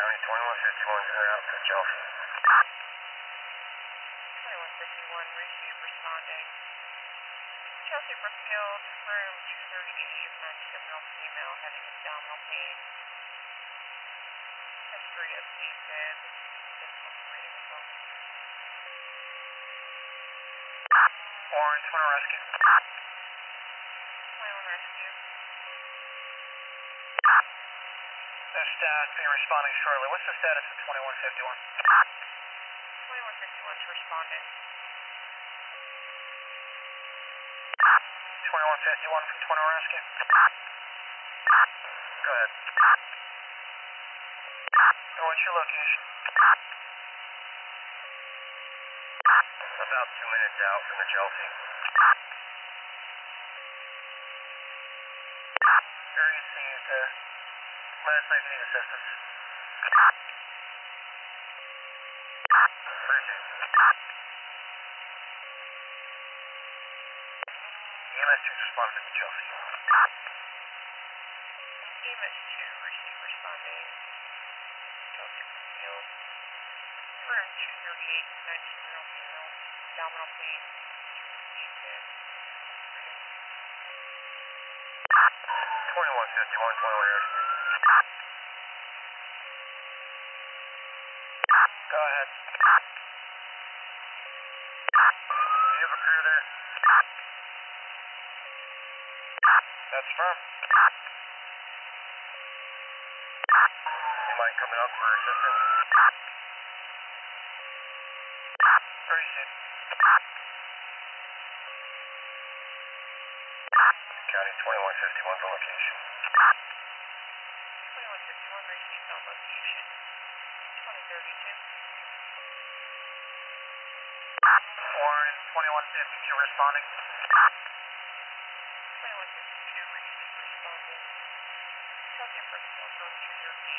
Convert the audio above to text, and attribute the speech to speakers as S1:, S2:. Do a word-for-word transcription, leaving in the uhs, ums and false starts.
S1: County twenty-one fifty-one, clear out for Chelsea.
S2: twenty-one fifty-one, receive responding. Chelsea Brookfield, room two thirty-eight, ninety-seven-year-old female having abdominal pain. History of AFib, difficulty breathing as well.
S1: Warren, twenty rescue.
S2: twenty-one rescue.
S1: There's stat, be responding shortly. What's the status of twenty-one fifty-one?
S2: twenty-one fifty-one is responding.
S1: twenty-one fifty-one from twenty-one rescue. Go ahead. And what's your location? About two minutes out from the Chelsea. Area received. Uh, let us know if you need assistance. Appreciate it. E M S two responded to the Chelsea.
S2: E M S two, receive responding. Chelsea Brookfield, room two thirty-eight, ninety-seven-year-old female, abdominal pain, AFib, difficulty breathing.
S1: twenty-one fifty-one, twenty-one rescue. Go ahead. Do you have a crew there? That's firm. You mind coming up for assistance? Very soon. County twenty-one fifty-one for location.
S2: twenty-one fifty-one, received on location. twenty thirty-two.
S1: Warren, twenty-one fifty-two responding.
S2: twenty-one fifty-two, receive responding. Chelsea Brookfield, room two thirty-eight.